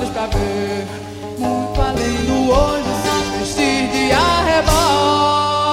olhos pra ver muito além do olho se vestir de arrebol.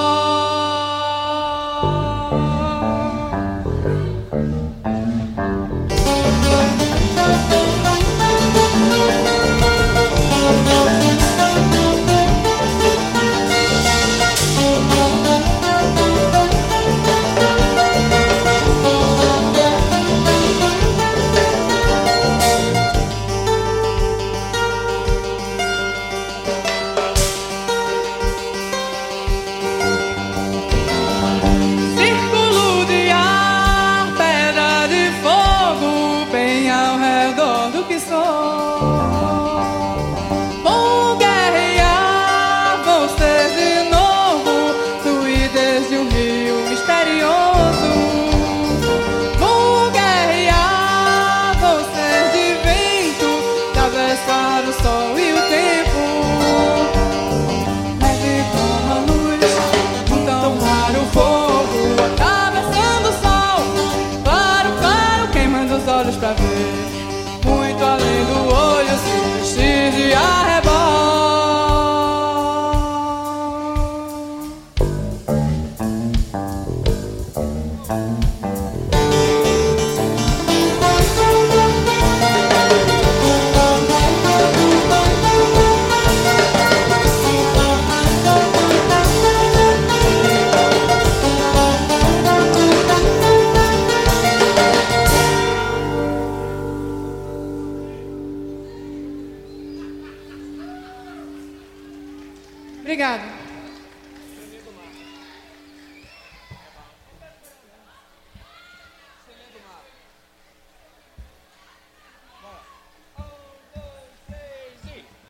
Vou guerrear, vou ser de novo fluidez de um rio misterioso. Vou guerrear, vou ser de vento, atravessar o sol e o tempo. Leve como a luz, tão raro fogo, atravessando o sol. Claro, claro, queimando os olhos pra ver muito além do olho se vestir de arrebol. Obrigada.